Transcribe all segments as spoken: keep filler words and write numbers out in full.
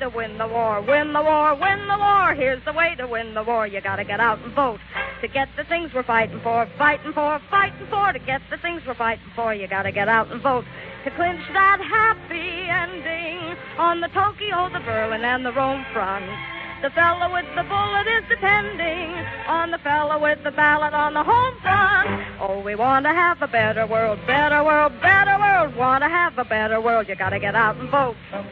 to win the war. Win the war, win the war. Here's the way to win the war. You gotta get out and vote to get the things we're fighting for. Fighting for, fighting for. To get the things we're fighting for, you gotta get out and vote to clinch that happy ending on the Tokyo, the Berlin, and the Rome front. The fellow with the bullet is depending on the fellow with the ballot on the home front. Oh, we want to have a better world, better world, better world. Want to have a better world, you got to get out and vote.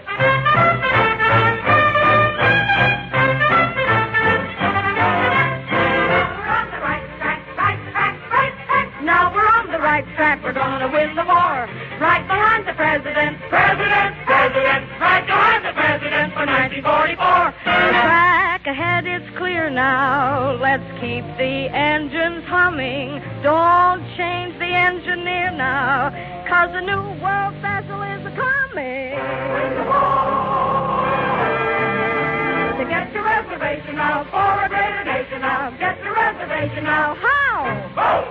Now we're on the right track, we're going to win the war. Right behind the president, president, president, right behind the president for nineteen forty-four. The track ahead is clear now. Let's keep the engines humming. Don't change the engineer now, 'cause a new world vessel is a-coming. To get your reservation now, for a greater nation now. Get your reservation now. How? Vote!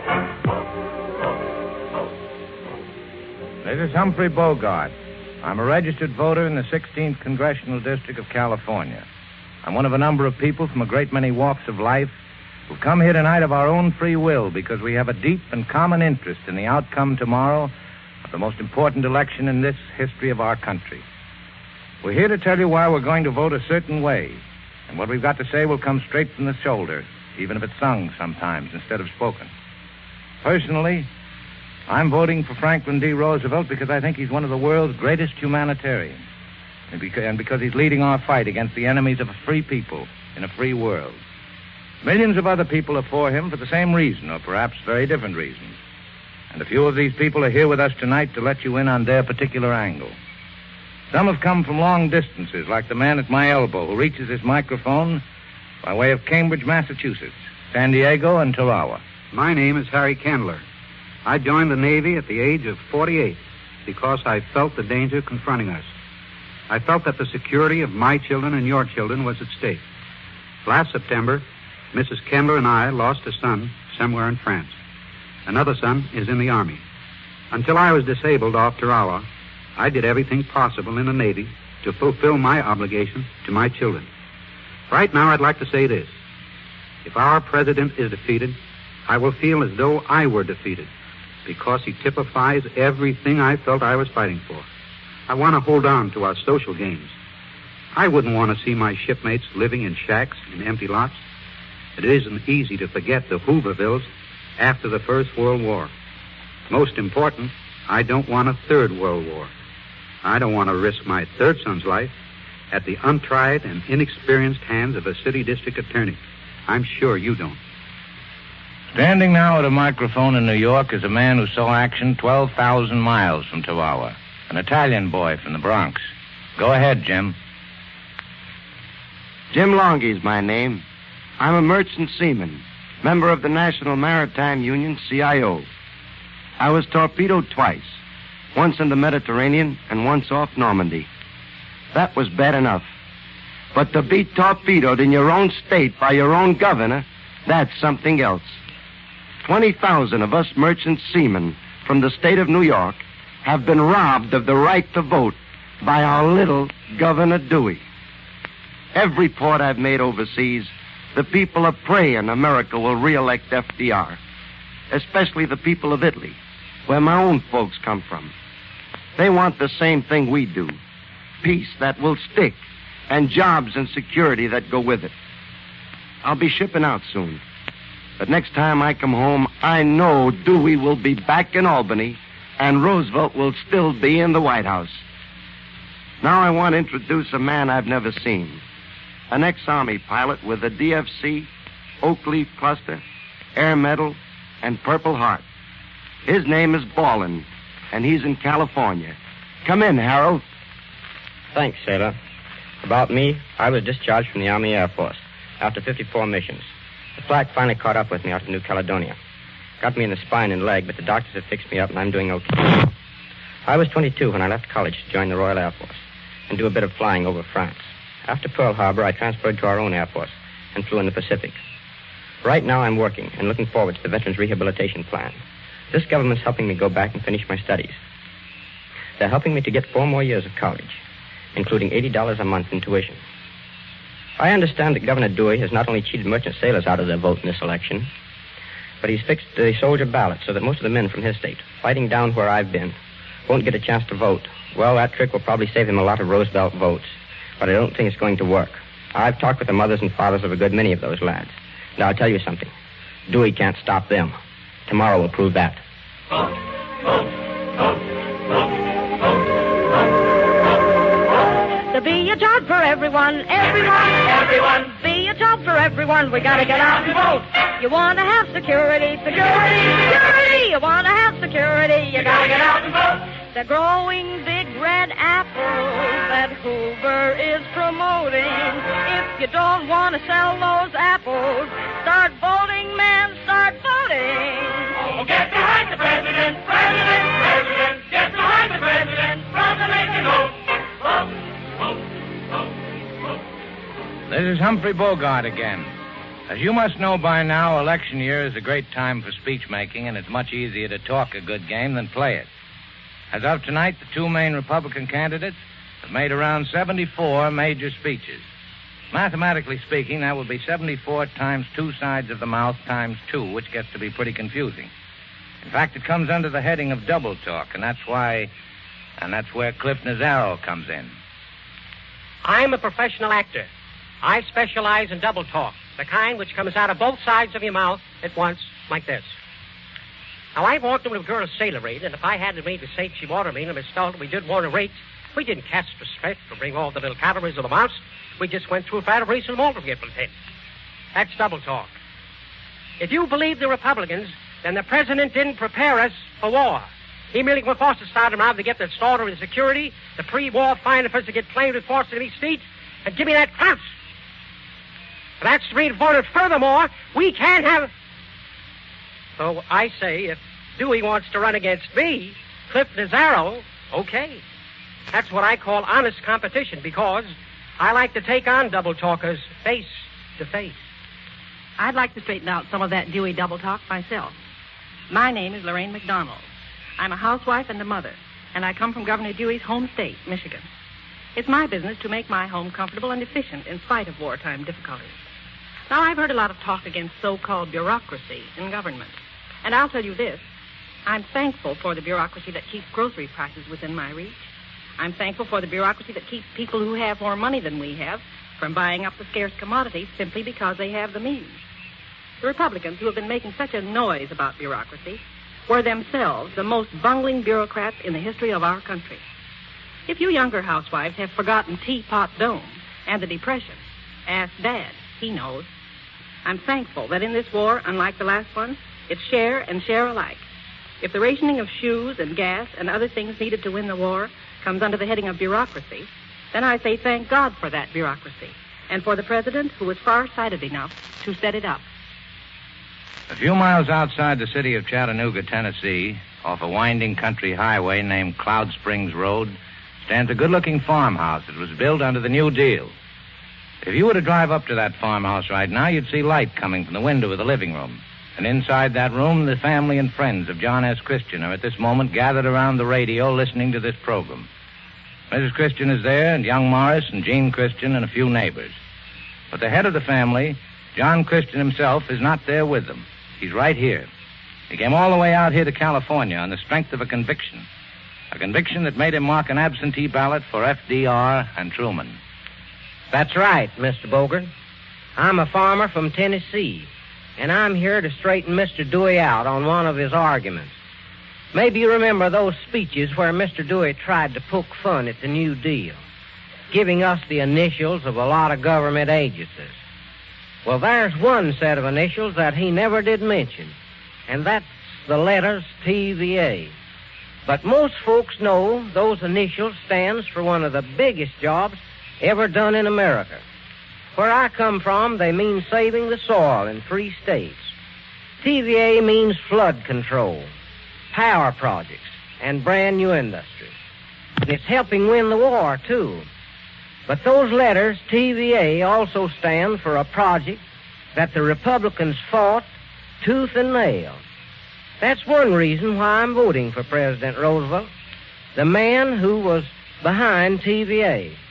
This is Humphrey Bogart. I'm a registered voter in the sixteenth Congressional District of California. I'm one of a number of people from a great many walks of life who've come here tonight of our own free will because we have a deep and common interest in the outcome tomorrow of the most important election in this history of our country. We're here to tell you why we're going to vote a certain way, and what we've got to say will come straight from the shoulder, even if it's sung sometimes instead of spoken. Personally, I'm voting for Franklin D. Roosevelt because I think he's one of the world's greatest humanitarians, and because he's leading our fight against the enemies of a free people in a free world. Millions of other people are for him for the same reason, or perhaps very different reasons. And a few of these people are here with us tonight to let you in on their particular angle. Some have come from long distances, like the man at my elbow who reaches his microphone by way of Cambridge, Massachusetts, San Diego, and Tarawa. My name is Harry Candler. I joined the Navy at the age of forty-eight because I felt the danger confronting us. I felt that the security of my children and your children was at stake. Last September, Missus Candler and I lost a son somewhere in France. Another son is in the Army. Until I was disabled off Tarawa, I did everything possible in the Navy to fulfill my obligation to my children. Right now, I'd like to say this. If our president is defeated, I will feel as though I were defeated, because he typifies everything I felt I was fighting for. I want to hold on to our social gains. I wouldn't want to see my shipmates living in shacks in empty lots. It isn't easy to forget the Hoovervilles after the First World War. Most important, I don't want a third World War. I don't want to risk my third son's life at the untried and inexperienced hands of a city district attorney. I'm sure you don't. Standing now at a microphone in New York is a man who saw action twelve thousand miles from Tarawa, an Italian boy from the Bronx. Go ahead, Jim. Jim Longhi's my name. I'm a merchant seaman, member of the National Maritime Union, C I O. I was torpedoed twice, once in the Mediterranean and once off Normandy. That was bad enough. But to be torpedoed in your own state by your own governor, that's something else. twenty thousand of us merchant seamen from the state of New York have been robbed of the right to vote by our little Governor Dewey. Every port I've made overseas, the people are praying America will re-elect F D R, especially the people of Italy, where my own folks come from. They want the same thing we do, peace that will stick, and jobs and security that go with it. I'll be shipping out soon. But next time I come home, I know Dewey will be back in Albany and Roosevelt will still be in the White House. Now I want to introduce a man I've never seen. An ex-Army pilot with a D F C, Oak Leaf Cluster, Air Medal, and Purple Heart. His name is Ballin, and he's in California. Come in, Harold. Thanks, sailor. About me, I was discharged from the Army Air Force after fifty-four missions. The flak finally caught up with me out of New Caledonia. Got me in the spine and leg, but the doctors have fixed me up and I'm doing okay. I was twenty-two when I left college to join the Royal Air Force and do a bit of flying over France. After Pearl Harbor, I transferred to our own Air Force and flew in the Pacific. Right now, I'm working and looking forward to the Veterans Rehabilitation Plan. This government's helping me go back and finish my studies. They're helping me to get four more years of college. including eighty dollars a month in tuition. I understand that Governor Dewey has not only cheated merchant sailors out of their vote in this election, but he's fixed the soldier ballot so that most of the men from his state, fighting down where I've been, won't get a chance to vote. Well, that trick will probably save him a lot of Roosevelt votes, but I don't think it's going to work. I've talked with the mothers and fathers of a good many of those lads. Now, I'll tell you something. Dewey can't stop them. Tomorrow will prove that. To be a job for everyone, everyone, everyone. Be a job for everyone. We gotta get out and vote. You wanna have security, security, security. You wanna have security. You gotta get out and vote. They're growing big red apples that Hoover is promoting. If you don't want to sell those apples, start voting, man, start voting. Oh, get behind the president, president, president. Get behind the president, from the making vote. Vote, vote, vote, vote. This is Humphrey Bogart again. As you must know by now, election year is a great time for speech making, and it's much easier to talk a good game than play it. As of tonight, the two main Republican candidates have made around seventy-four major speeches. Mathematically speaking, that would be seventy-four times two sides of the mouth times two, which gets to be pretty confusing. In fact, it comes under the heading of double talk, and that's why, and that's where Cliff Nazaro comes in. I'm a professional actor. I specialize in double talk, the kind which comes out of both sides of your mouth at once, like this. Now, I walked in with a girl a sailor raid, and if I hadn't made the say she wanted me and Miss Dalton, we did want to rate. We didn't cast respect or bring all the little cavalries of the mouse. We just went through a flat of race and Walter get pen. That's double talk. If you believe the Republicans, then the president didn't prepare us for war. He merely went forced to start them out to get the slaughter and security, the pre-war fine for us to get claimed with force in these states, and give me that Krauss. That's the reason for it. Furthermore, we can't have... So I say, if Dewey wants to run against me, Cliff Nazaro, okay. That's what I call honest competition, because I like to take on double talkers face to face. I'd like to straighten out some of that Dewey double talk myself. My name is Lorraine McDonald. I'm a housewife and a mother, and I come from Governor Dewey's home state, Michigan. It's my business to make my home comfortable and efficient in spite of wartime difficulties. Now, I've heard a lot of talk against so-called bureaucracy in government. And I'll tell you this. I'm thankful for the bureaucracy that keeps grocery prices within my reach. I'm thankful for the bureaucracy that keeps people who have more money than we have from buying up the scarce commodities simply because they have the means. The Republicans, who have been making such a noise about bureaucracy, were themselves the most bungling bureaucrats in the history of our country. If you younger housewives have forgotten Teapot Dome and the Depression, ask Dad. He knows. I'm thankful that in this war, unlike the last one, it's share and share alike. If the rationing of shoes and gas and other things needed to win the war comes under the heading of bureaucracy, then I say thank God for that bureaucracy and for the president who was far-sighted enough to set it up. A few miles outside the city of Chattanooga, Tennessee, off a winding country highway named Cloud Springs Road, stands a good-looking farmhouse that was built under the New Deal. If you were to drive up to that farmhouse right now, you'd see light coming from the window of the living room. And inside that room, the family and friends of John S. Christian are at this moment gathered around the radio listening to this program. Missus Christian is there, and young Morris and Jean Christian and a few neighbors. But the head of the family, John Christian himself, is not there with them. He's right here. He came all the way out here to California on the strength of a conviction. A conviction that made him mark an absentee ballot for F D R and Truman. That's right, Mister Bogart. I'm a farmer from Tennessee, and I'm here to straighten Mister Dewey out on one of his arguments. Maybe you remember those speeches where Mister Dewey tried to poke fun at the New Deal, giving us the initials of a lot of government agencies. Well, there's one set of initials that he never did mention, and that's the letters T V A. But most folks know those initials stands for one of the biggest jobs ever done in America. Where I come from, they mean saving the soil in three states. T V A means flood control, power projects, and brand new industry. And it's helping win the war, too. But those letters, T V A, also stand for a project that the Republicans fought tooth and nail. That's one reason why I'm voting for President Roosevelt, the man who was behind T V A.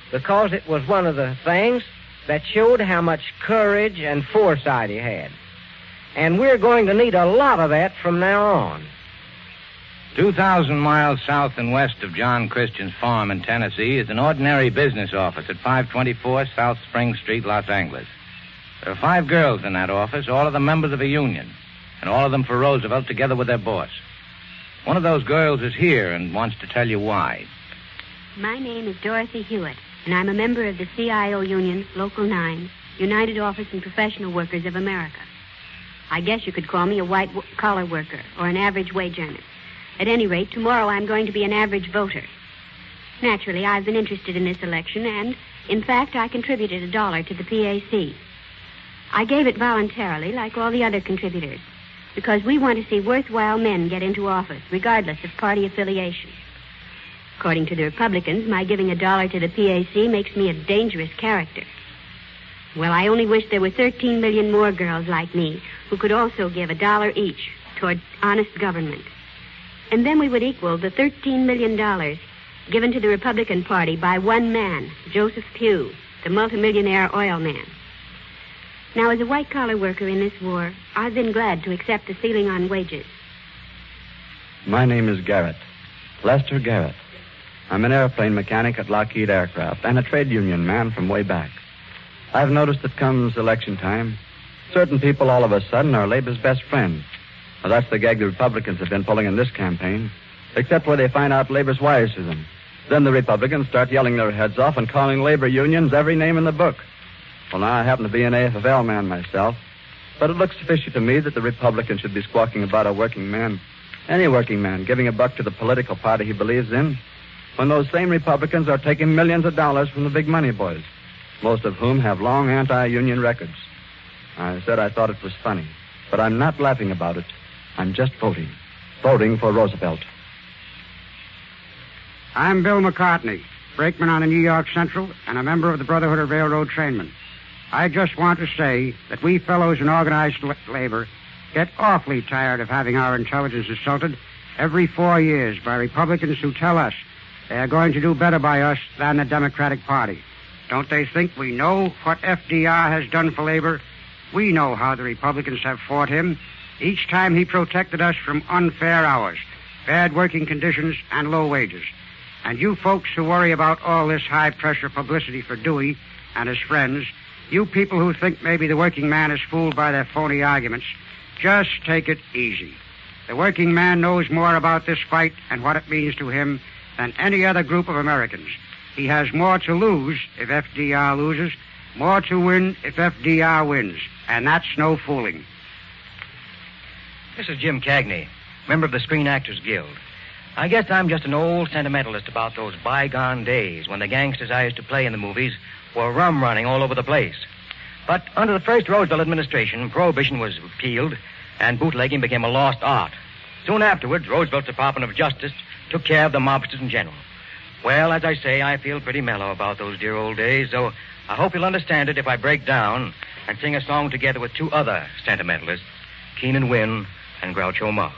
because it was one of the things that showed how much courage and foresight he had. And we're going to need a lot of that from now on. Two thousand miles south and west of John Christian's farm in Tennessee is an ordinary business office at five twenty-four South Spring Street, Los Angeles. There are five girls in that office, all of them members of a union, and all of them for Roosevelt together with their boss. One of those girls is here and wants to tell you why. My name is Dorothy Hewitt, and I'm a member of the C I O Union, Local nine, United Office and Professional Workers of America. I guess you could call me a white-collar worker or an average wage earner. At any rate, tomorrow I'm going to be an average voter. Naturally, I've been interested in this election, and, in fact, I contributed a dollar to the P A C. I gave it voluntarily, like all the other contributors, because we want to see worthwhile men get into office, regardless of party affiliation. According to the Republicans, my giving a dollar to the P A C makes me a dangerous character. Well, I only wish there were thirteen million more girls like me who could also give a dollar each toward honest government. And then we would equal the thirteen million dollars given to the Republican Party by one man, Joseph Pugh, the multimillionaire oil man. Now, as a white-collar worker in this war, I've been glad to accept the ceiling on wages. My name is Garrett, Lester Garrett. I'm an airplane mechanic at Lockheed Aircraft and a trade union man from way back. I've noticed that comes election time, certain people all of a sudden are Labor's best friends. Well, that's the gag the Republicans have been pulling in this campaign, except where they find out Labor's wise to them. Then the Republicans start yelling their heads off and calling labor unions every name in the book. Well, now, I happen to be an A F F L man myself, but it looks fishy to me that the Republicans should be squawking about a working man, any working man, giving a buck to the political party he believes in, when those same Republicans are taking millions of dollars from the big money boys, most of whom have long anti-union records. I said I thought it was funny, but I'm not laughing about it. I'm just voting. Voting for Roosevelt. I'm Bill McCartney, brakeman on the New York Central and a member of the Brotherhood of Railroad Trainmen. I just want to say that we fellows in organized labor get awfully tired of having our intelligence assaulted every four years by Republicans who tell us they are going to do better by us than the Democratic Party. Don't they think we know what F D R has done for labor? We know how the Republicans have fought him. Each time he protected us from unfair hours, bad working conditions, and low wages. And you folks who worry about all this high-pressure publicity for Dewey and his friends, you people who think maybe the working man is fooled by their phony arguments, just take it easy. The working man knows more about this fight and what it means to him than any other group of Americans. He has more to lose if F D R loses, more to win if F D R wins, and that's no fooling. This is Jim Cagney, member of the Screen Actors Guild. I guess I'm just an old sentimentalist about those bygone days when the gangsters I used to play in the movies were rum running all over the place. But under the first Roosevelt administration, prohibition was repealed and bootlegging became a lost art. Soon afterwards, Roosevelt's Department of Justice took care of the mobsters in general. Well, as I say, I feel pretty mellow about those dear old days, so I hope you'll understand it if I break down and sing a song together with two other sentimentalists, Keenan Wynn and Groucho Marx.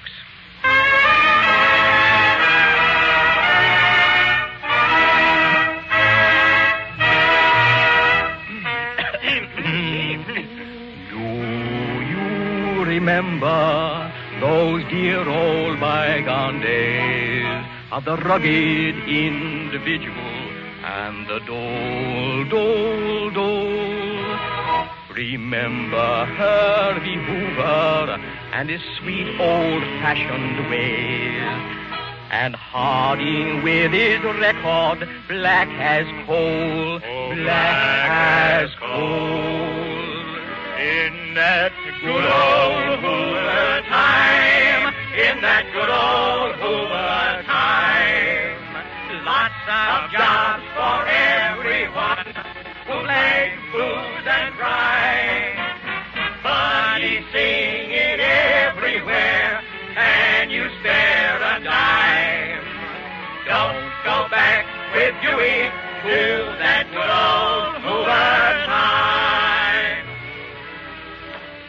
Remember those dear old bygone days of the rugged individual and the dole, dole, dole. Remember Herbie Hoover and his sweet old-fashioned ways, and Harding with his record, black as coal, oh, black as coal. In that good old Hoover time, in that good old Hoover time, lots of jobs for everyone who played blues and crime. Funny singing everywhere, can you spare a dime? Don't go back with Dewey to that good old Hoover time.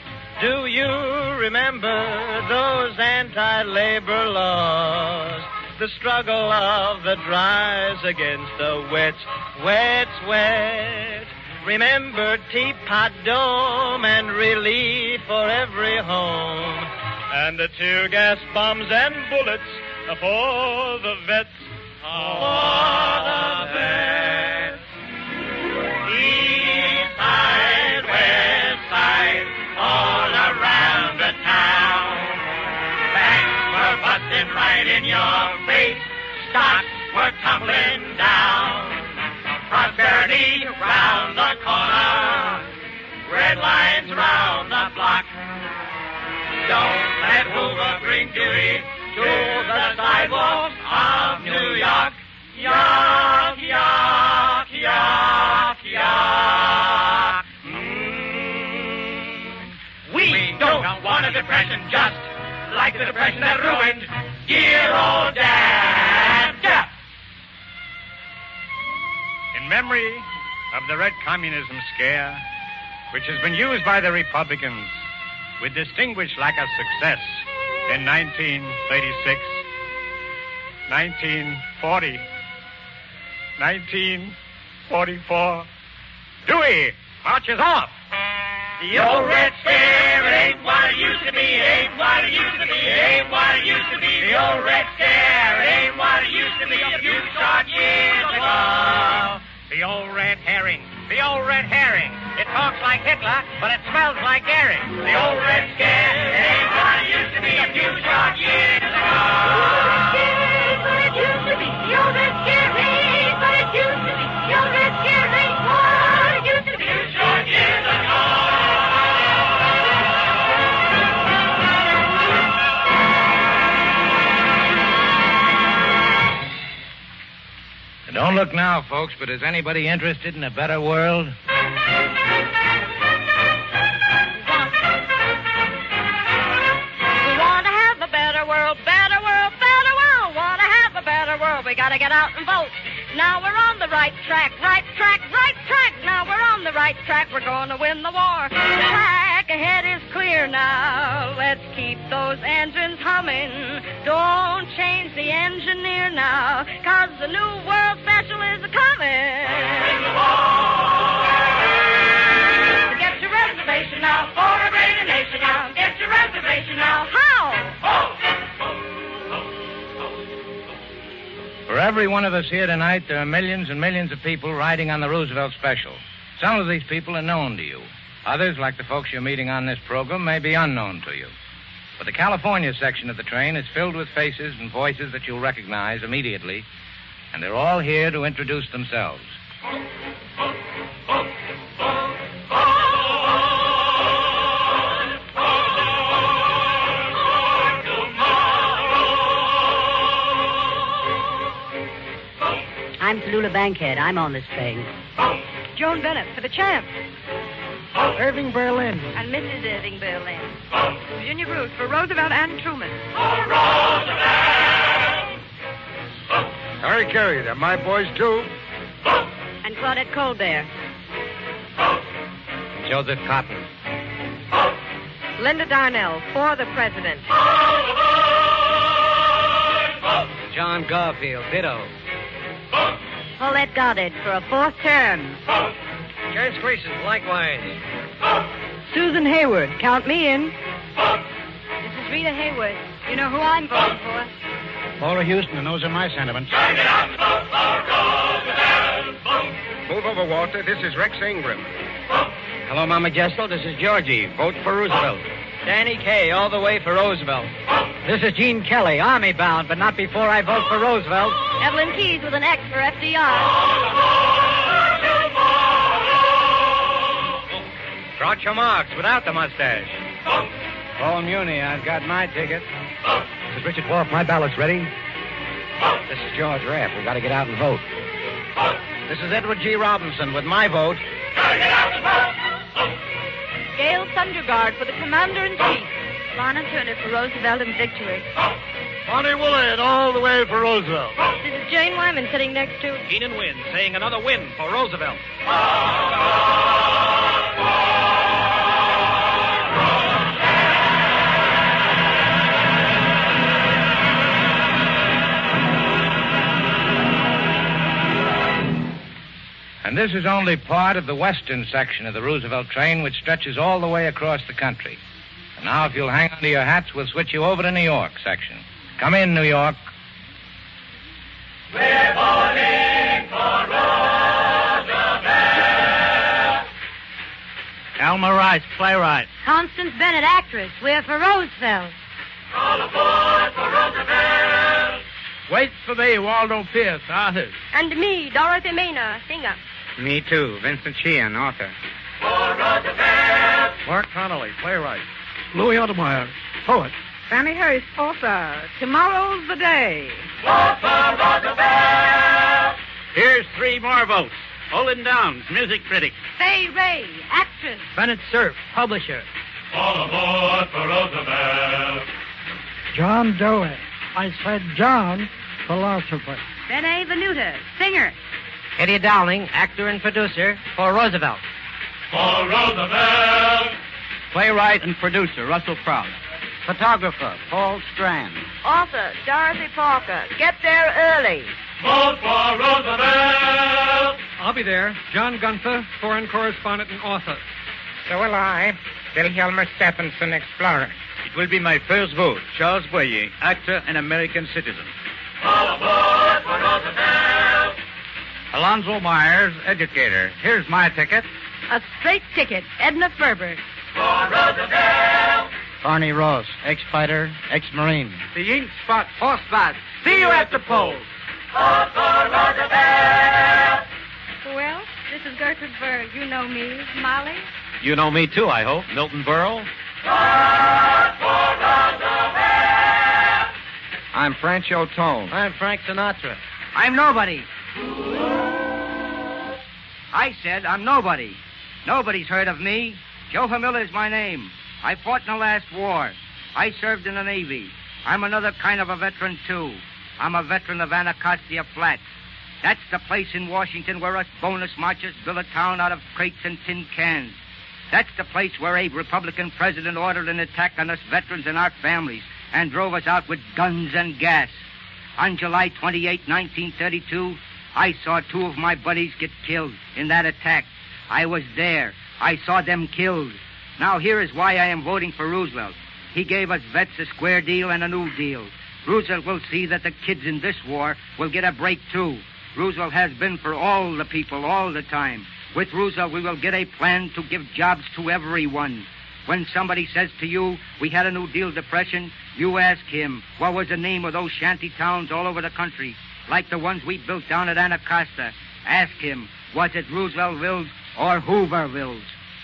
Do you remember those anti-labor laws the struggle of the dries against the wets, wets, wet. Remember Teapot Dome and relief for every home. And the tear gas bombs and bullets for the vets. For the vets. East side, west side, all around the town. Banks were busting right in your face. Stocks were tumbling down. Prosperity round the corner. Red lines round the block. Don't let Hoover bring Dewey to the sidewalks of New York. York, York, York, York. Mm. We don't want a depression just like the depression that ruined dear old Dad. Death. In memory of the Red Communism Scare, which has been used by the Republicans with distinguished lack of success in nineteen thirty-six, nineteen forty, nineteen forty-four. Dewey marches off. The old Red Scare, it ain't what it used to be, ain't what it used to be, ain't what it used to be. The old Red Scare, it ain't what it used to be a few short years ago. The old red herring, the old red herring. It talks like Hitler, but it smells like Gary. The old Red Scare, it ain't what it used to be a few short years ago. The old Red Scare ain't what it used to be. The old Red Scare ain't what it used to be. The old Red Scare ain't what it used to be a few short years ago. Don't look now, folks, but is anybody interested in a better world? We want to have a better world, better world, better world. Want to have a better world. We got to get out and vote. Now we're on the right track, right track, right track. Now we're on the right track. We're going to win the war. The track ahead is clear now. Let's keep those engines humming. Don't change the engineer now, 'cause the new world special is a-coming. Win the war. Get your reservation now for a greater nation now. Get your reservation now. How? Oh. For every one of us here tonight, there are millions and millions of people riding on the Roosevelt Special. Some of these people are known to you. Others, like the folks you're meeting on this program, may be unknown to you. But the California section of the train is filled with faces and voices that you'll recognize immediately, and they're all here to introduce themselves. I'm Tallulah Bankhead. I'm on this train. Joan Bennett for the champ. Irving Berlin. And Missus Irving Berlin. Virginia Bruce for Roosevelt and Truman. Harry Carey, they're my boys, too. And Claudette Colbert. Joseph Cotton. Linda Darnell for the president. John Garfield, ditto. Paulette Goddard for a fourth term. James Gleason, likewise. Susan Hayward, count me in. This is Rita Hayward. You know who I'm voting for? Paula Houston, and those are my sentiments. Move over, Walter. This is Rex Ingram. Hello, Mama Jessel. This is Georgie. Vote for Roosevelt. Danny Kaye, all the way for Roosevelt. This is Gene Kelly, army bound, but not before I vote for Roosevelt. Evelyn Keyes with an X for F D R. Groucho Marx without the mustache. Paul Muni, I've got my ticket. This is Richard Wolf. My ballot's ready. This is George Rapp. We've got to get out and vote. This is Edward G. Robinson with my vote. Gail Sundergaard for the Commander-in-Chief. Lana Turner for Roosevelt and victory. Bonnie Willard, all the way for Roosevelt. This is Jane Wyman sitting next to... Keenan Wynn saying another win for Roosevelt. And this is only part of the western section of the Roosevelt train, which stretches all the way across the country. And now, if you'll hang on to your hats, we'll switch you over to New York section. Come in, New York. We're voting for Roosevelt. Elmer Rice, playwright. Constance Bennett, actress. We're for Roosevelt. All aboard for Roosevelt. Wait for me, Waldo Pierce, artist. And me, Dorothy Maynard, singer. Me too, Vincent Sheehan, author. For Roosevelt. Mark Connolly, playwright. Louis Untermeyer, poet. Fanny Hurst, author. Tomorrow's the day. Vote for Roosevelt. Here's three more votes. Olin Downs, music critic. Fay Ray, actress. Bennett Cerf, publisher. All aboard for Roosevelt. John Dewey. I said John, philosopher. Bene Venuta, singer. Eddie Dowling, actor and producer, for Roosevelt. For Roosevelt. Playwright and producer, Russell Prout. Photographer, Paul Strand. Author, Dorothy Parker. Get there early. Vote for Roosevelt. I'll be there. John Gunther, foreign correspondent and author. So will I. Wilhelmer Stephenson, explorer. It will be my first vote. Charles Boyer, actor and American citizen. All aboard for Roosevelt. Alonzo Myers, educator. Here's my ticket. A straight ticket, Edna Ferber. For Roosevelt. Barney Ross, ex-fighter, ex-marine. The ink spot horseback. See you at the polls. Vote for Roosevelt. Well, this is Gertrude Berg. You know me, Molly. You know me too, I hope. Milton Berle. Vote for Roosevelt. I'm Francho Tone. I'm Frank Sinatra. I'm nobody. I said I'm nobody. Nobody's heard of me. Joe Hamilla is my name. I fought in the last war. I served in the Navy. I'm another kind of a veteran, too. I'm a veteran of Anacostia Flats. That's the place in Washington where us bonus marchers built a town out of crates and tin cans. That's the place where a Republican president ordered an attack on us veterans and our families and drove us out with guns and gas. On July twenty-eighth, nineteen thirty-two, I saw two of my buddies get killed in that attack. I was there. I saw them killed. Now here is why I am voting for Roosevelt. He gave us vets a square deal and a new deal. Roosevelt will see that the kids in this war will get a break, too. Roosevelt has been for all the people all the time. With Roosevelt, we will get a plan to give jobs to everyone. When somebody says to you, we had a New Deal depression, you ask him, what was the name of those shanty towns all over the country, like the ones we built down at Anacostia? Ask him, was it Rooseveltville's or Hooverville's?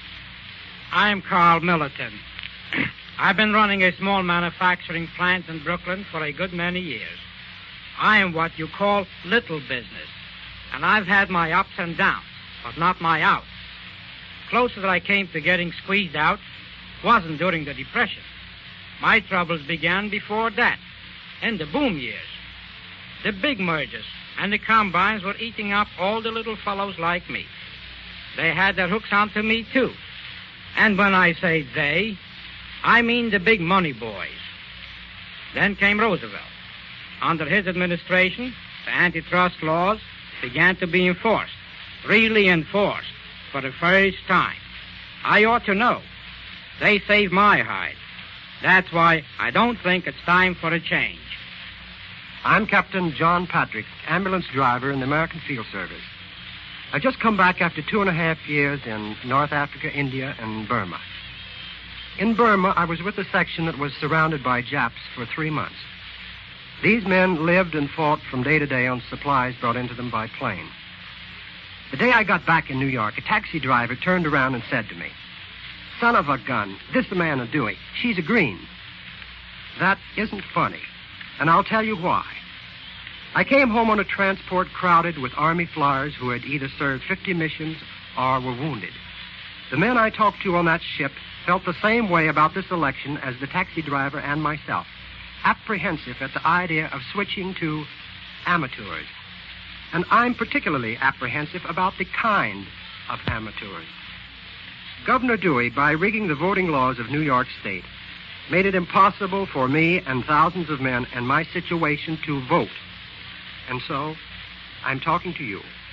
I'm Carl Milliton. I've been running a small manufacturing plant in Brooklyn for a good many years. I am what you call little business, and I've had my ups and downs, but not my outs. Closest I came to getting squeezed out wasn't during the Depression. My troubles began before that, in the boom years. The big mergers and the combines were eating up all the little fellows like me. They had their hooks onto me, too. And when I say they, I mean the big money boys. Then came Roosevelt. Under his administration, the antitrust laws began to be enforced, really enforced, for the first time. I ought to know. They saved my hide. That's why I don't think it's time for a change. I'm Captain John Patrick, ambulance driver in the American Field Service. I've just come back after two and a half years in North Africa, India, and Burma. In Burma, I was with a section that was surrounded by Japs for three months. These men lived and fought from day to day on supplies brought into them by plane. The day I got back in New York, a taxi driver turned around and said to me, "Son of a gun, this the man of Dewey. She's a green." That isn't funny, and I'll tell you why. I came home on a transport crowded with Army flyers who had either served fifty missions or were wounded. The men I talked to on that ship felt the same way about this election as the taxi driver and myself, apprehensive at the idea of switching to amateurs. And I'm particularly apprehensive about the kind of amateurs. Governor Dewey, by rigging the voting laws of New York State, made it impossible for me and thousands of men in my situation to vote. And so, I'm talking to you.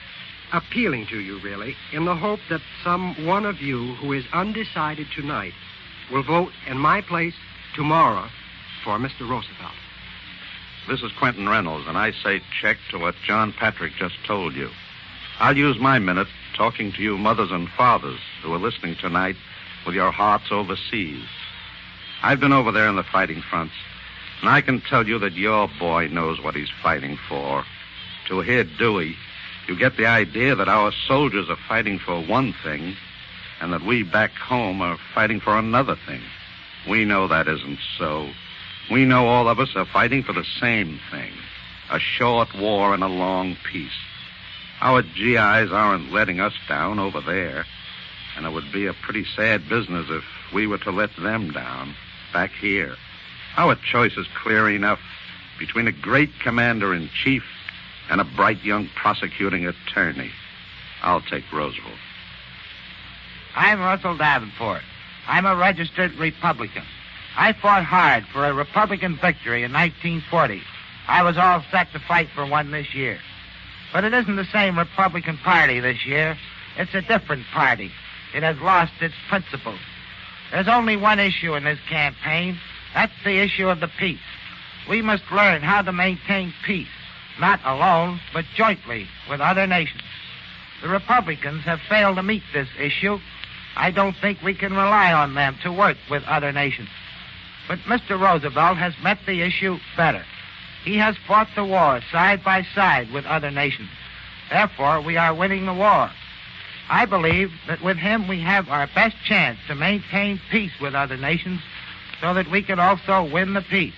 appealing to you, really, in the hope that some one of you who is undecided tonight will vote in my place tomorrow for Mister Roosevelt. This is Quentin Reynolds, and I say check to what John Patrick just told you. I'll use my minute talking to you mothers and fathers who are listening tonight with your hearts overseas. I've been over there in the fighting fronts, and I can tell you that your boy knows what he's fighting for. To hear Dewey, you get the idea that our soldiers are fighting for one thing, and that we back home are fighting for another thing. We know that isn't so. We know all of us are fighting for the same thing, a short war and a long peace. Our G Is aren't letting us down over there, and it would be a pretty sad business if we were to let them down back here. Our choice is clear enough between a great commander-in-chief and a bright young prosecuting attorney. I'll take Roosevelt. I'm Russell Davenport. I'm a registered Republican. I fought hard for a Republican victory in nineteen forty. I was all set to fight for one this year. But it isn't the same Republican Party this year. It's a different party. It has lost its principles. There's only one issue in this campaign. That's the issue of the peace. We must learn how to maintain peace, not alone, but jointly with other nations. The Republicans have failed to meet this issue. I don't think we can rely on them to work with other nations. But Mister Roosevelt has met the issue better. He has fought the war side by side with other nations. Therefore, we are winning the war. I believe that with him we have our best chance to maintain peace with other nations so that we can also win the peace.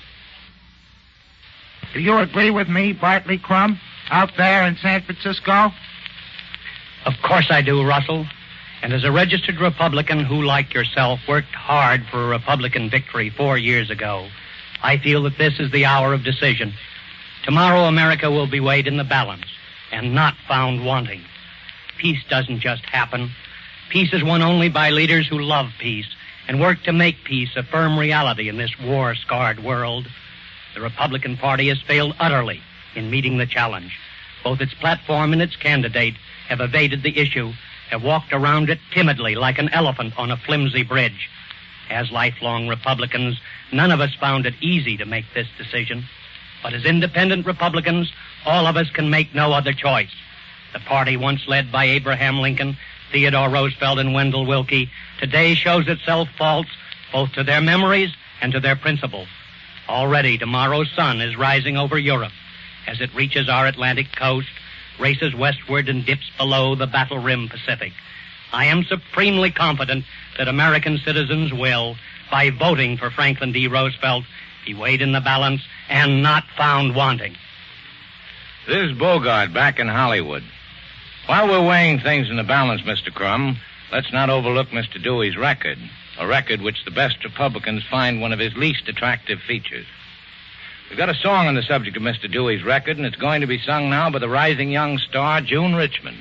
Do you agree with me, Bartley Crumb, out there in San Francisco? Of course I do, Russell. And as a registered Republican who, like yourself, worked hard for a Republican victory four years ago, I feel that this is the hour of decision. Tomorrow America will be weighed in the balance and not found wanting. Peace doesn't just happen. Peace is won only by leaders who love peace and work to make peace a firm reality in this war-scarred world. The Republican Party has failed utterly in meeting the challenge. Both its platform and its candidate have evaded the issue, have walked around it timidly like an elephant on a flimsy bridge. As lifelong Republicans, none of us found it easy to make this decision. But as independent Republicans, all of us can make no other choice. The party once led by Abraham Lincoln, Theodore Roosevelt, and Wendell Willkie today shows itself false both to their memories and to their principles. Already tomorrow's sun is rising over Europe as it reaches our Atlantic coast, races westward, and dips below the battle-rimmed Pacific. I am supremely confident that American citizens will, by voting for Franklin D. Roosevelt, be weighed in the balance and not found wanting. This is Bogart back in Hollywood. While we're weighing things in the balance, Mister Crumb, let's not overlook Mister Dewey's record, a record which the best Republicans find one of his least attractive features. We've got a song on the subject of Mister Dewey's record, and it's going to be sung now by the rising young star, June Richmond.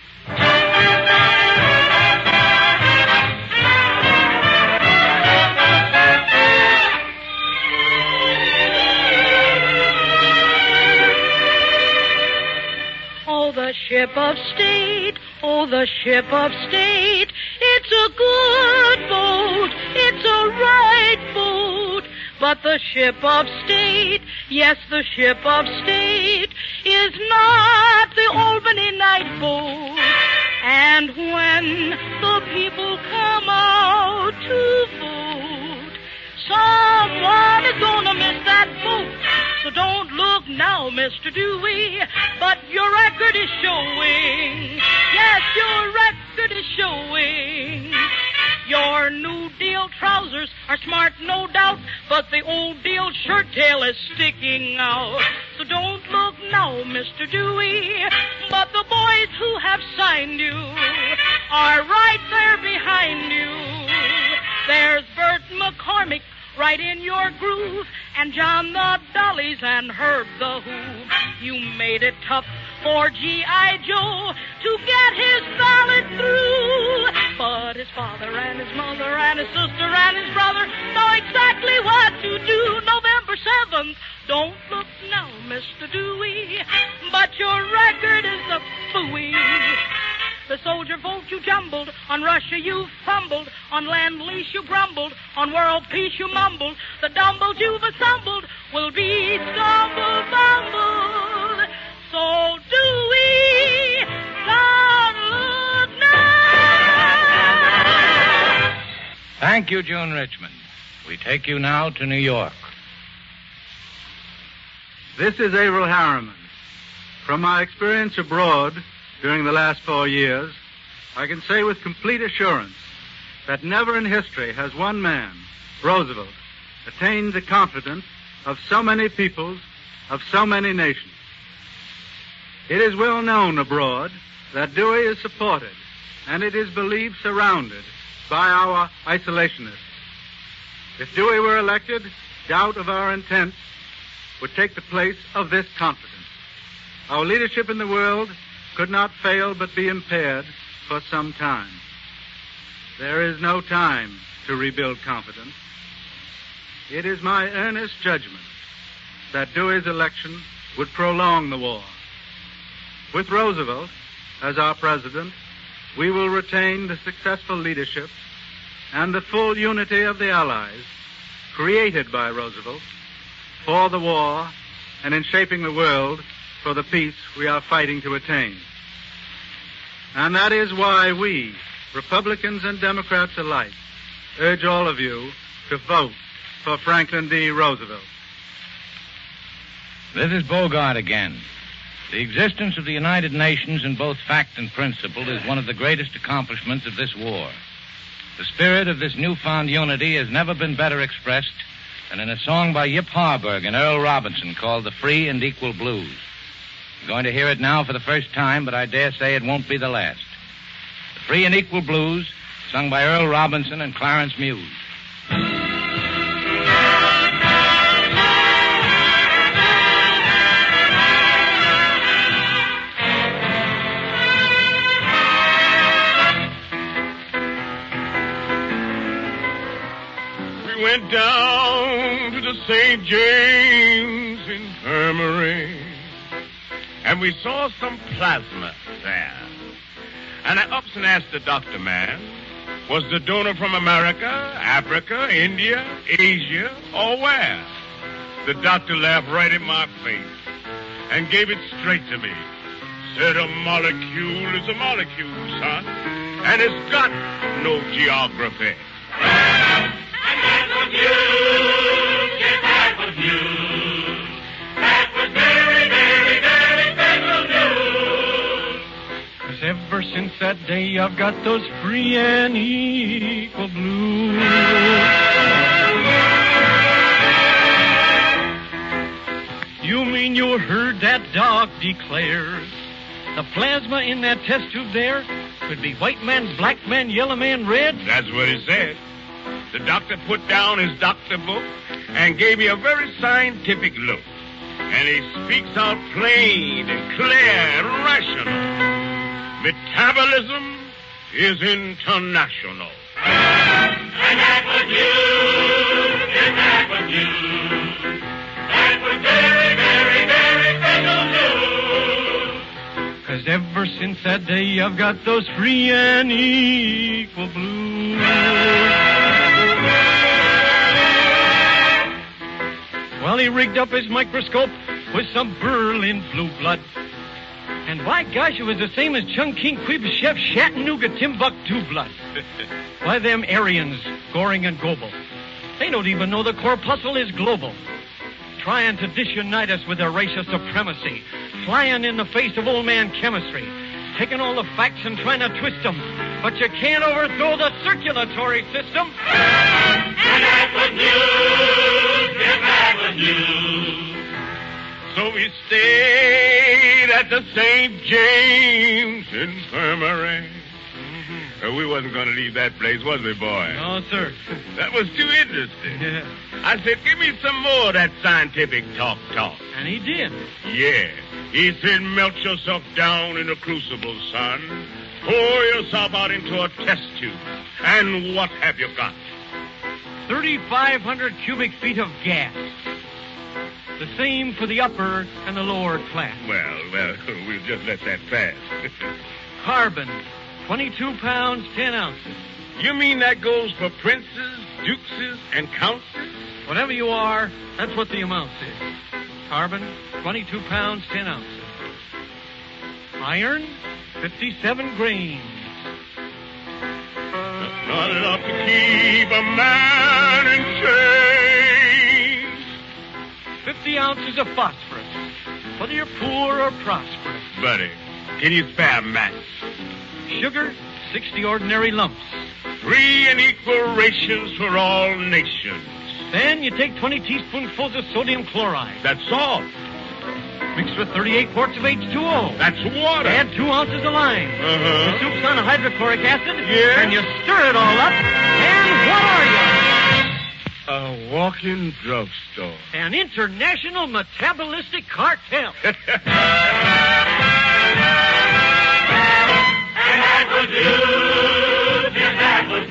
Oh, the ship of state, oh, the ship of state, it's a good boat, it's a right boat. But the ship of state, yes, the ship of state, is not the Albany night boat. And when the people come out to vote, someone is gonna miss that boat. So don't look now, Mister Dewey, but your record is showing. Yes, your record is showing. Your New Deal trousers are smart, no doubt, but the old deal shirt tail is sticking out. So don't look now, Mister Dewey, but the boys who have signed you are right there behind you. There's Bert McCormick right in your groove, and John the Dollies and Herb the Hoop. You made it tough for G I. Joe to get his ballot through. But his father and his mother and his sister and his brother know exactly what to do. November seventh, don't look now, Mister Dewey, but your record is a phooey. volt you jumbled. On Russia you fumbled. On land lease you grumbled. On world peace you mumbled. The dumbles you've assembled will be stumble bumbled. So do we download now. Thank you, June Richmond. We take you now to New York. This is Averill Harriman. From my experience abroad during the last four years, I can say with complete assurance that never in history has one man, Roosevelt, attained the confidence of so many peoples, of so many nations. It is well known abroad that Dewey is supported, and it is believed surrounded, by our isolationists. If Dewey were elected, doubt of our intents would take the place of this confidence. Our leadership in the world could not fail but be impaired for some time. There is no time to rebuild confidence. It is my earnest judgment that Dewey's election would prolong the war. With Roosevelt as our president, we will retain the successful leadership and the full unity of the Allies created by Roosevelt for the war and in shaping the world for the peace we are fighting to attain. And that is why we, Republicans and Democrats alike, urge all of you to vote for Franklin D. Roosevelt. This is Bogart again. The existence of the United Nations in both fact and principle is one of the greatest accomplishments of this war. The spirit of this newfound unity has never been better expressed than in a song by Yip Harburg and Earl Robinson called The Free and Equal Blues. You're going to hear it now for the first time, but I dare say it won't be the last. The Free and Equal Blues, sung by Earl Robinson and Clarence Muse. We went down to the Saint James Infirmary, and we saw some plasma there. And I ups and asked the doctor man, was the donor from America, Africa, India, Asia, or where? The doctor laughed right in my face and gave it straight to me. Said a molecule is a molecule, son, and it's got no geography. And that was news, yes, that was news. That was very, very, very special news. 'Cause ever since that day I've got those free and equal blues. You mean you heard that doc declare the plasma in that test tube there could be white man, black man, yellow man, red? That's what he said. The doctor put down his doctor book and gave me a very scientific look. And he speaks out plain and clear and rational. Metabolism is international. And that was news, yes, that was news. That was very, very, very special news. 'Cause ever since that day I've got those free and equal blues. Well, he rigged up his microscope with some Berlin blue blood. And by gosh, it was the same as Chung King Quib Chef Chattanooga Timbuktu blood. Why, them Aryans, Goring and Goebel, they don't even know the corpuscle is global. Trying to disunite us with their racial supremacy. Flying in the face of old man chemistry. Taking all the facts and trying to twist them. But you can't overthrow the circulatory system. And that was news, yes, that was news. So we stayed at the Saint James Infirmary. Mm-hmm. Uh, we wasn't going to leave that place, was we, boy? No, sir. That was too interesting. Yeah. I said, give me some more of that scientific talk talk. And he did. Yeah. He said, melt yourself down in a crucible, son. Pour yourself out into a test tube. And what have you got? thirty-five hundred cubic feet of gas. The same for the upper and the lower class. Well, well, we'll just let that pass. Carbon, twenty-two pounds, ten ounces. You mean that goes for princes, dukes, and counts? Whatever you are, that's what the amount is. Carbon, twenty-two pounds, ten ounces. Iron, fifty-seven grains. That's not enough to keep a man in chains. Fifty ounces of phosphorus, whether you're poor or prosperous. Buddy, can you spare match? Sugar, sixty ordinary lumps. Three and equal rations for all nations. Then you take twenty teaspoonfuls of sodium chloride. That's salt. Mixed with thirty-eight quarts of H two O. That's water. Add two ounces of lime. Uh-huh. The soup's on hydrochloric acid. Yeah. And you stir it all up. And what are you? A walking drugstore. An international metabolistic cartel. And that was you. Yes, that was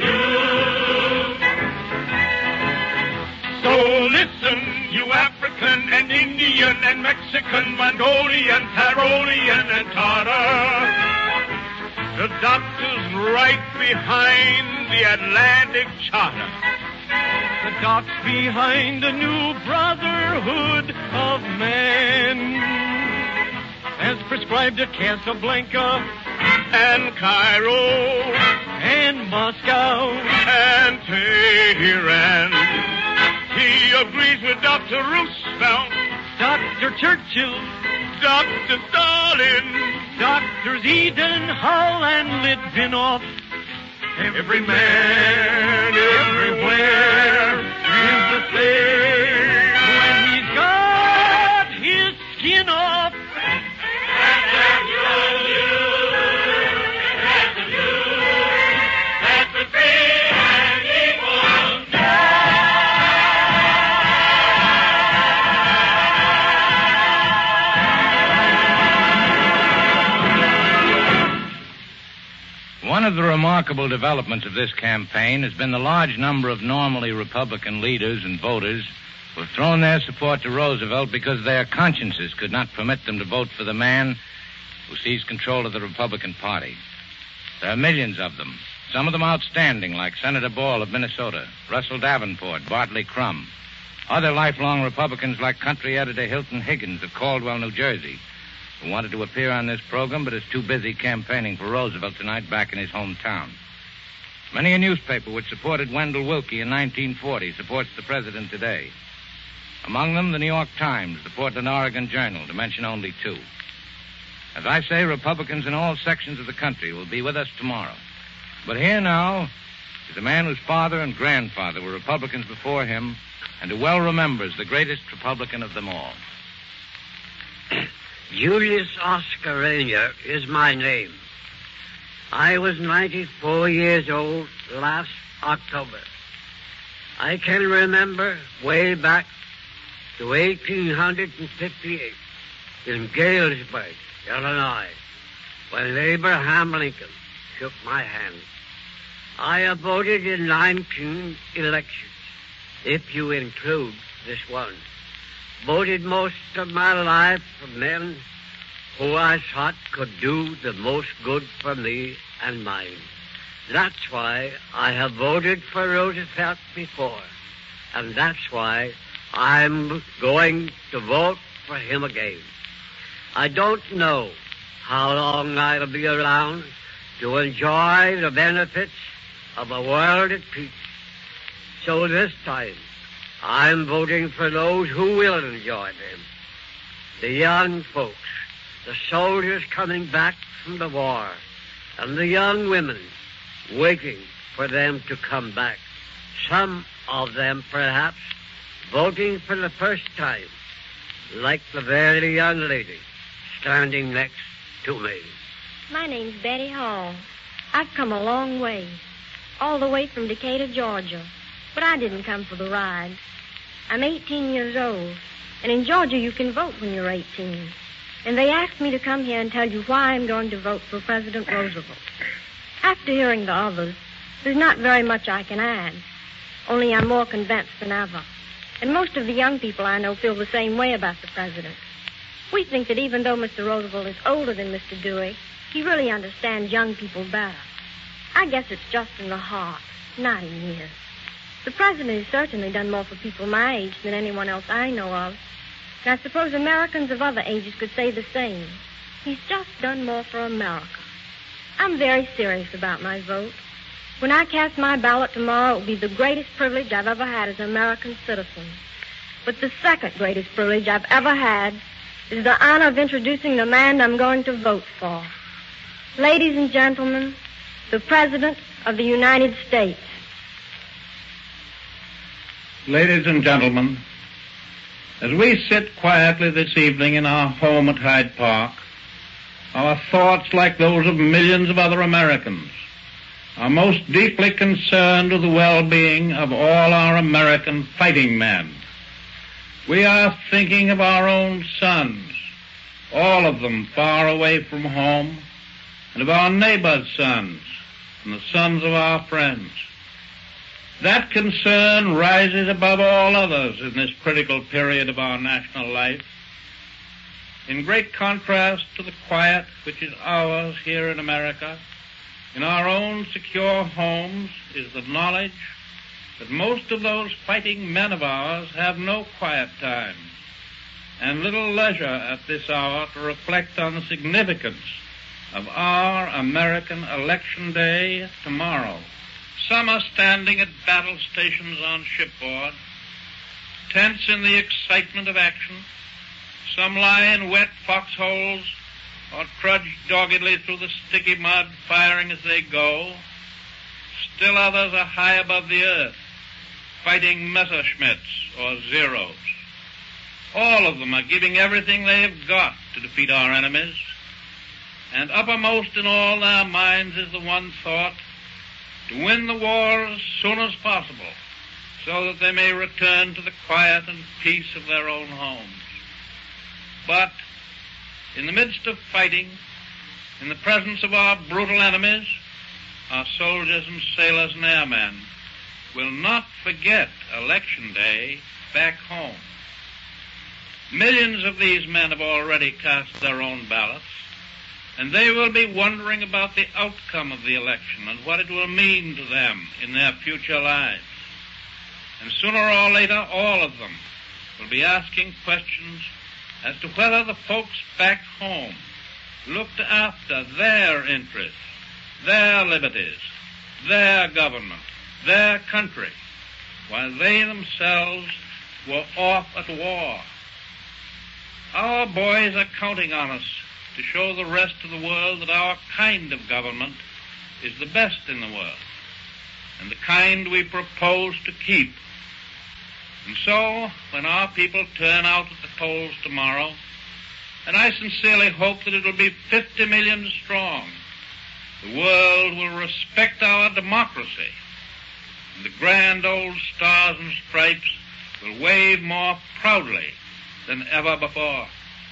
you. So listen, you African and Indian and Mexican, Mongolian, Tyrolian, and Tartar. The doctor's right behind the Atlantic Charter. The doc's behind the new brotherhood of man, as prescribed at Casablanca and Cairo and Moscow and Tehran. He agrees with Doctor Roosevelt, Doctor Churchill, Doctor Stalin, Doctors Eden, Hull, and Litvinov. Every man, everywhere, is the same. When he's got his skin off. That's you, that's you, that's the free and equal man. One of the remarkable developments of this campaign has been the large number of normally Republican leaders and voters who have thrown their support to Roosevelt because their consciences could not permit them to vote for the man who seized control of the Republican Party. There are millions of them, some of them outstanding, like Senator Ball of Minnesota, Russell Davenport, Bartley Crum. Other lifelong Republicans like country editor Hilton Higgins of Caldwell, New Jersey, who wanted to appear on this program but is too busy campaigning for Roosevelt tonight back in his hometown. Many a newspaper which supported Wendell Willkie in nineteen forty supports the president today. Among them, the New York Times, the Portland, Oregon Journal, to mention only two. As I say, Republicans in all sections of the country will be with us tomorrow. But here now is a man whose father and grandfather were Republicans before him and who well remembers the greatest Republican of them all. Julius Oscar Rainier is my name. I was ninety-four years old last October. I can remember way back to eighteen fifty-eight in Galesburg, Illinois, when Abraham Lincoln shook my hand. I have voted in nineteen elections, if you include this one. Voted most of my life for men who I thought could do the most good for me and mine. That's why I have voted for Roosevelt before, and that's why I'm going to vote for him again. I don't know how long I'll be around to enjoy the benefits of a world at peace. So this time, I'm voting for those who will enjoy them. The young folks, the soldiers coming back from the war, and the young women waiting for them to come back. Some of them, perhaps, voting for the first time, like the very young lady standing next to me. My name's Betty Hall. I've come a long way, all the way from Decatur, Georgia. But I didn't come for the ride. I'm eighteen years old, and in Georgia you can vote when you're eighteen. And they asked me to come here and tell you why I'm going to vote for President Roosevelt. After hearing the others, there's not very much I can add. Only I'm more convinced than ever. And most of the young people I know feel the same way about the president. We think that even though Mister Roosevelt is older than Mister Dewey, he really understands young people better. I guess it's just in the heart, not in years. The president has certainly done more for people my age than anyone else I know of. And I suppose Americans of other ages could say the same. He's just done more for America. I'm very serious about my vote. When I cast my ballot tomorrow, it will be the greatest privilege I've ever had as an American citizen. But the second greatest privilege I've ever had is the honor of introducing the man I'm going to vote for. Ladies and gentlemen, the President of the United States. Ladies and gentlemen, as we sit quietly this evening in our home at Hyde Park, our thoughts, like those of millions of other Americans, are most deeply concerned with the well-being of all our American fighting men. We are thinking of our own sons, all of them far away from home, and of our neighbors' sons and the sons of our friends. That concern rises above all others in this critical period of our national life. In great contrast to the quiet which is ours here in America, in our own secure homes is the knowledge that most of those fighting men of ours have no quiet time and little leisure at this hour to reflect on the significance of our American election day tomorrow. Some are standing at battle stations on shipboard, tense in the excitement of action. Some lie in wet foxholes or trudge doggedly through the sticky mud, firing as they go. Still others are high above the earth, fighting Messerschmitts or Zeros. All of them are giving everything they have got to defeat our enemies. And uppermost in all their minds is the one thought: to win the war as soon as possible, so that they may return to the quiet and peace of their own homes. But in the midst of fighting, in the presence of our brutal enemies, our soldiers and sailors and airmen will not forget Election Day back home. Millions of these men have already cast their own ballots, and they will be wondering about the outcome of the election and what it will mean to them in their future lives. And sooner or later, all of them will be asking questions as to whether the folks back home looked after their interests, their liberties, their government, their country, while they themselves were off at war. Our boys are counting on us to show the rest of the world that our kind of government is the best in the world, and the kind we propose to keep. And so, when our people turn out at the polls tomorrow, and I sincerely hope that it will be fifty million strong, the world will respect our democracy, and the grand old stars and stripes will wave more proudly than ever before.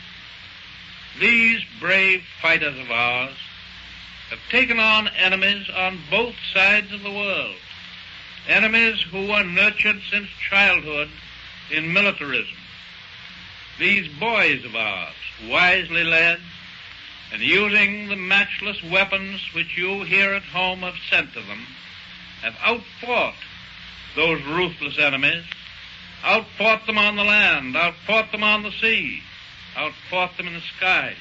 These brave fighters of ours have taken on enemies on both sides of the world, enemies who were nurtured since childhood in militarism. These boys of ours, wisely led, and using the matchless weapons which you here at home have sent to them, have outfought those ruthless enemies, outfought them on the land, outfought them on the sea, outfought them in the skies.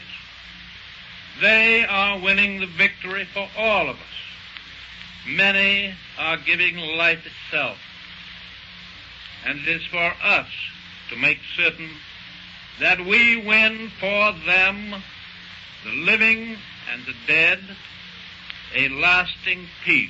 They are winning the victory for all of us. Many are giving life itself. And it is for us to make certain that we win for them, the living and the dead, a lasting peace.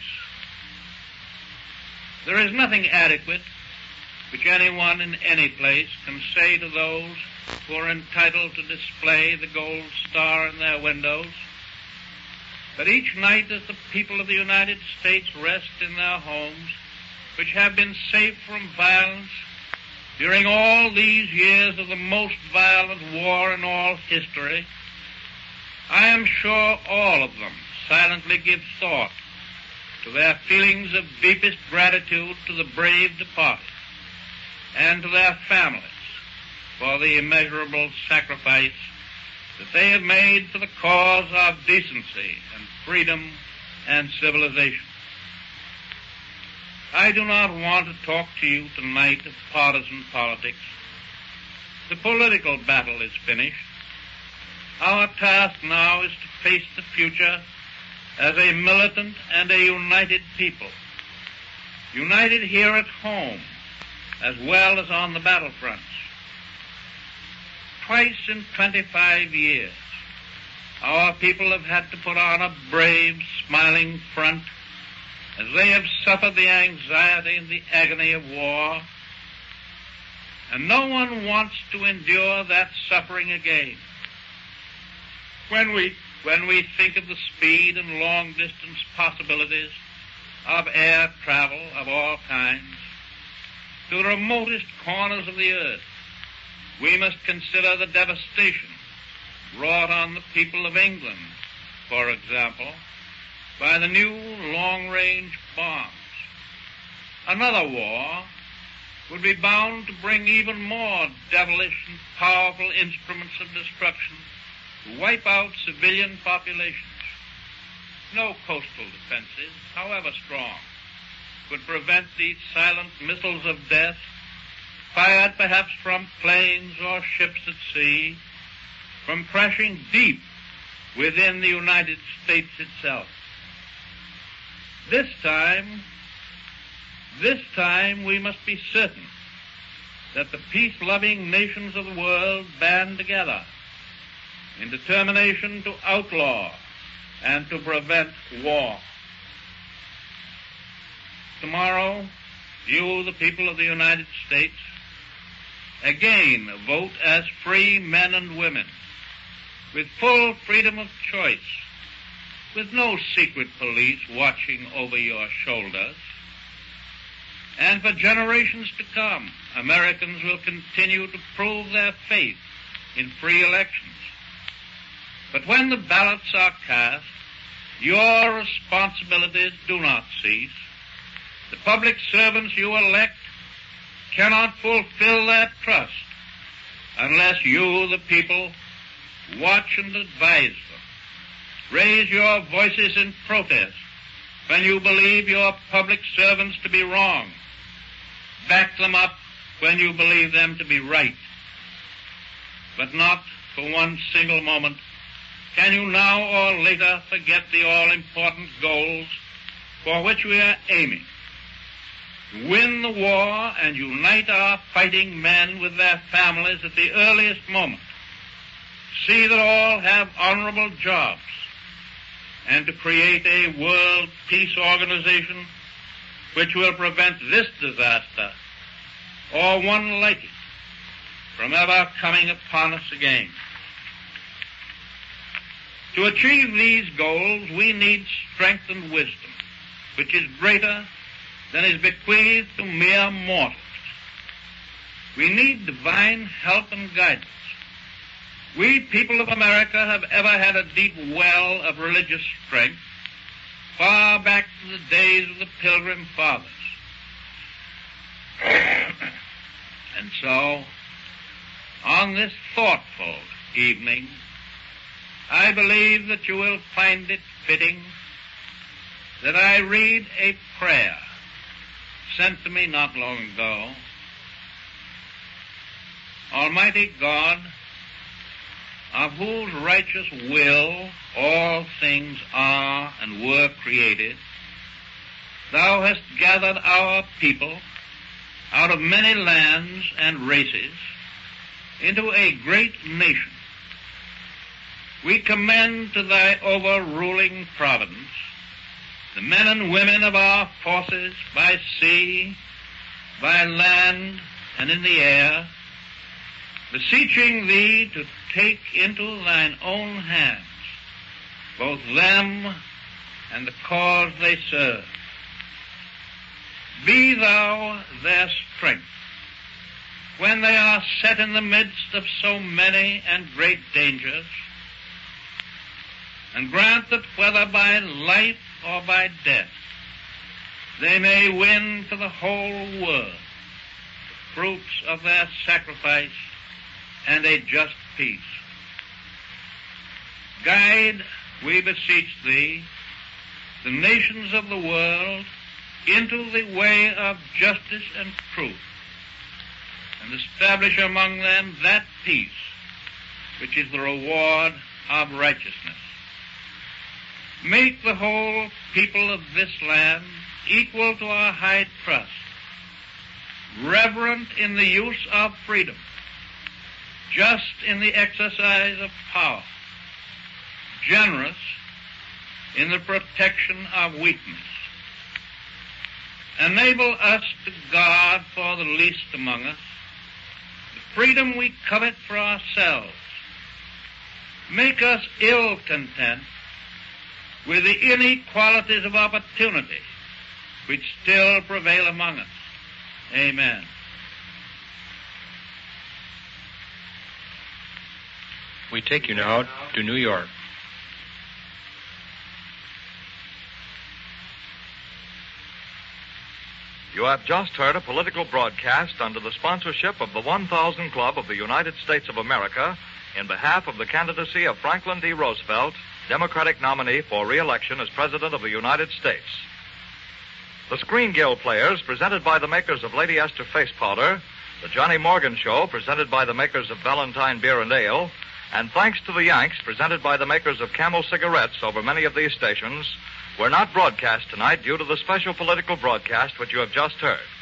There is nothing adequate which anyone in any place can say to those who are entitled to display the gold star in their windows. But each night as the people of the United States rest in their homes, which have been safe from violence during all these years of the most violent war in all history, I am sure all of them silently give thought to their feelings of deepest gratitude to the brave departed and to their families for the immeasurable sacrifice that they have made for the cause of decency and freedom and civilization. I do not want to talk to you tonight of partisan politics. The political battle is finished. Our task now is to face the future as a militant and a united people, united here at home as well as on the battlefronts. Twice in twenty-five years, our people have had to put on a brave, smiling front as they have suffered the anxiety and the agony of war, and no one wants to endure that suffering again. When we, when we think of the speed and long-distance possibilities of air travel of all kinds to the remotest corners of the earth, we must consider the devastation wrought on the people of England, for example, by the new long-range bombs. Another war would be bound to bring even more devilish and powerful instruments of destruction to wipe out civilian populations. No coastal defenses, however strong, could prevent these silent missiles of death, fired perhaps from planes or ships at sea, from crashing deep within the United States itself. This time, this time we must be certain that the peace-loving nations of the world band together in determination to outlaw and to prevent war. Tomorrow, you, the people of the United States, again vote as free men and women, with full freedom of choice, with no secret police watching over your shoulders. And for generations to come, Americans will continue to prove their faith in free elections. But when the ballots are cast, your responsibilities do not cease. The public servants you elect cannot fulfill that trust unless you, the people, watch and advise them. Raise your voices in protest when you believe your public servants to be wrong. Back them up when you believe them to be right. But not for one single moment can you now or later forget the all-important goals for which we are aiming. To win the war and unite our fighting men with their families at the earliest moment. See that all have honorable jobs, and to create a world peace organization which will prevent this disaster, or one like it, from ever coming upon us again. To achieve these goals, we need strength and wisdom, which is greater than is bequeathed to mere mortals. We need divine help and guidance. We people of America have ever had a deep well of religious strength, far back to the days of the Pilgrim Fathers. And so, on this thoughtful evening, I believe that you will find it fitting that I read a prayer sent to me not long ago. Almighty God, of whose righteous will all things are and were created, thou hast gathered our people out of many lands and races into a great nation. We commend to thy overruling providence the men and women of our forces by sea, by land, and in the air, beseeching thee to take into thine own hands both them and the cause they serve. Be thou their strength when they are set in the midst of so many and great dangers, and grant that whether by life or by death they may win for the whole world the fruits of their sacrifice and a just peace. Guide, we beseech thee, the nations of the world into the way of justice and truth, and establish among them that peace which is the reward of righteousness. Make the whole people of this land equal to our high trust, reverent in the use of freedom, just in the exercise of power, generous in the protection of weakness. Enable us to guard for the least among us the freedom we covet for ourselves. Make us ill content with the inequalities of opportunity which still prevail among us. Amen. We take you now to New York. You have just heard a political broadcast under the sponsorship of the one thousand Club of the United States of America in behalf of the candidacy of Franklin D. Roosevelt, Democratic nominee for re-election as President of the United States. The Screen Guild Players, presented by the makers of Lady Esther Face Powder, the Johnny Morgan Show, presented by the makers of Valentine Beer and Ale, and Thanks to the Yanks, presented by the makers of Camel Cigarettes over many of these stations, were not broadcast tonight due to the special political broadcast which you have just heard.